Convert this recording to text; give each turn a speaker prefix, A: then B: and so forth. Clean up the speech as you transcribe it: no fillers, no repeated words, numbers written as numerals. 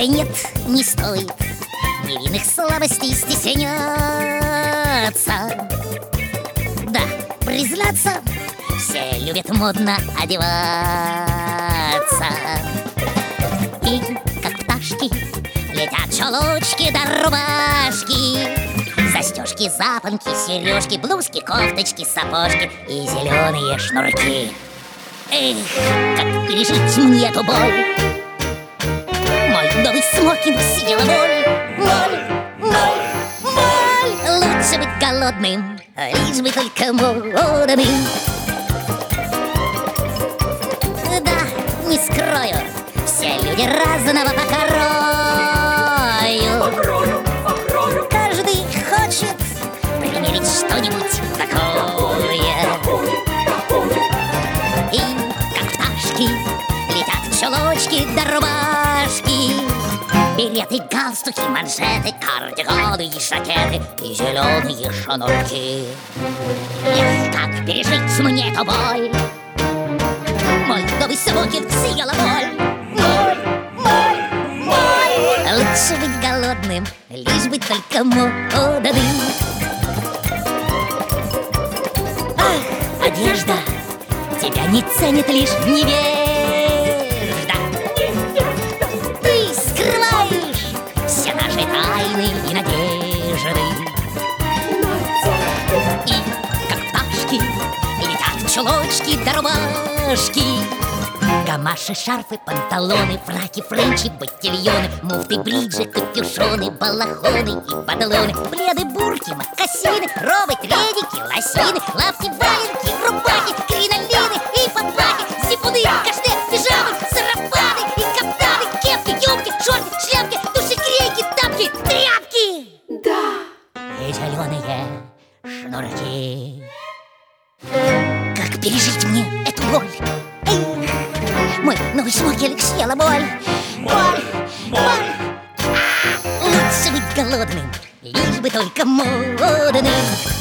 A: нет, не стоит невинных слабостей стесняться. Да, признаться, все любят модно одеваться. И как пташки летят чулочки да рубашки, застежки, запонки, сережки, блузки, кофточки, сапожки и зеленые шнурки. Эх, как пережить мне эту боль? Мой новый смокинг съела моль. Лучше быть голодным, лишь бы только модным. Да, не скрою, все люди разного покрою. Каждый хочет примерить что-нибудь такое. И как пташки летят чулочки да рубашки, береты, галстуки, манжеты, кардиганы и жакеты и зеленые шнурки. Эх, как пережить мне эту боль? Мой новый смокинг съела моль. Лучше быть голодным, лишь бы только модным. Ах, одежда тебя не ценит лишь невежда. Ты скрываешь все наши тайны и надежды. И как пташки летят чулочки да рубашки, гамаши, шарфы, панталоны, фраки, френчи, ботильоны, муфты, бриджи, капюшоны, балахоны и падалоны, пледы, бурки, мокасины, робы, треники, лосины, лапти, валенки, рубахи, кринолины и подпахи, зипуны, кашне, пижамы, сарафаны и каптаны, кепки, юбки, шорты, шляпки, душегрейки, тапки, тряпки.
B: Да.
A: И зеленые шнурки. Как пережить мне эту боль? Мой новый смокинг съела моль. Лучше быть голодным, лишь бы только модным.